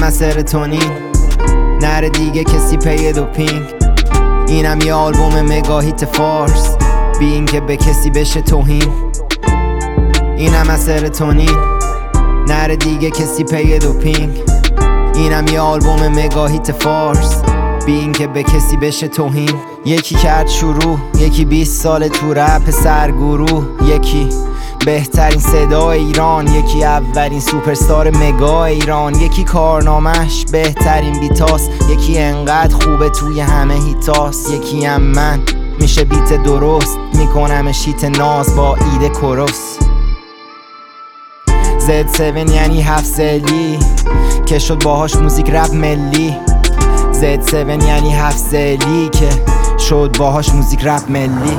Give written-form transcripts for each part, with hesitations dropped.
از سرتونین، نره دیگه کسی پی دوپینگ. اینم یه آلبوم مگاهیت فارس، بی این که به کسی بشه توهین. اینم از سرتونین، نره دیگه کسی پی دوپینگ. اینم یه آلبوم مگاهیت فارس، بی این که به کسی بشه توهین. یکی کرد شروع، یکی 20 سال تو رپ سرگروه، یکی بهترین صدا ایران، یکی اولین سوپرستار مگا ایران، یکی کارنامه‌اش بهترین بیتاس، یکی انقدر خوبه توی همه هیتاس، یکی هم من میشه بیت درست میکنم شیت ناز با ایده کروس. Z7 یعنی 7 سالی که شد باهاش موزیک رپ ملی. Z7 یعنی 7 سالی که شد باهاش موزیک رپ ملی.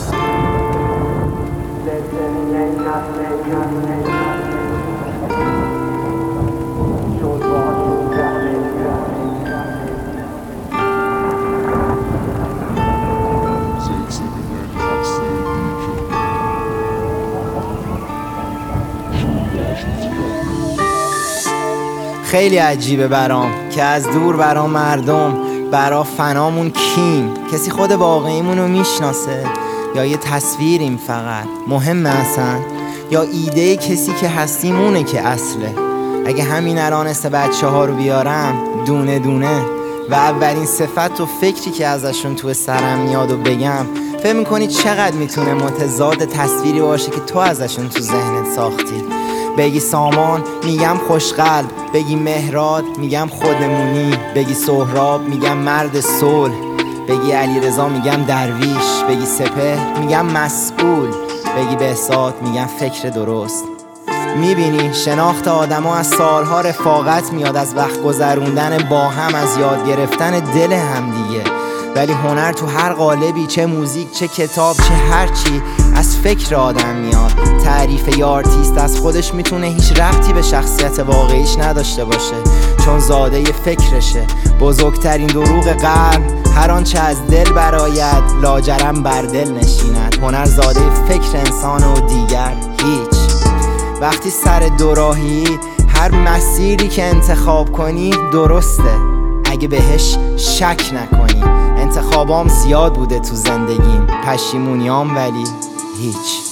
خیلی عجیبه برام که از دور برام مردم برا فنامون کیم. کسی خود واقعیمونو میشناسه یا یه تصویریم فقط مهمه اصلا، یا ایده کسی که هستیم اونه که اصله. اگه همین الان است بچه ها رو بیارم دونه دونه و اولین صفت و فکری که ازشون تو سرم میاد و بگم، فکر میکنی چقدر میتونه متضاد تصویری باشه که تو ازشون تو ذهنت ساختی؟ بگی سامان میگم خوشقلب، بگی مهراد میگم خودمونی، بگی سهراب میگم مرد صلح، بگی علیرضا میگم درویش، بگی سپهر میگم مسئول، بگی بهزاد میگم فکر درست. میبینی شناخت آدما از سالها رفاقت میاد، از وقت گذروندن با هم، از یاد گرفتن دل هم دیگه. ولی هنر تو هر قالبی، چه موزیک چه کتاب چه هرچی، از فکر آدم میاد. تعریف یه آرتیست از خودش میتونه هیچ ربطی به شخصیت واقعیش نداشته باشه، چون زاده ی فکرشه. بزرگترین دروغ قرن، هر آنچه از دل براید لاجرم بر دل نشیند. هنر زاده فکر انسان و دیگر هیچ. وقتی سر دوراهی، هر مسیری که انتخاب کنی درسته اگه بهش شک نکنی. انتخابام زیاد بوده تو زندگیم، پشیمونیام ولی هیچ.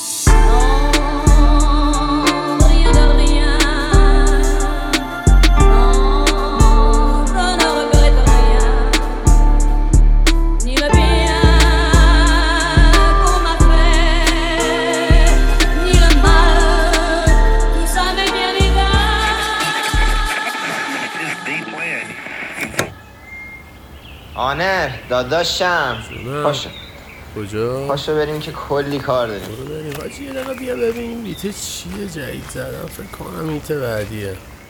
آنر داداشم کجا؟ پاشو بریم که کلی کار داریم. بریم حاجی، یه دقیقه بیا ببین بیت چیه جدید زدم، فکر کنم بیت بعدیه.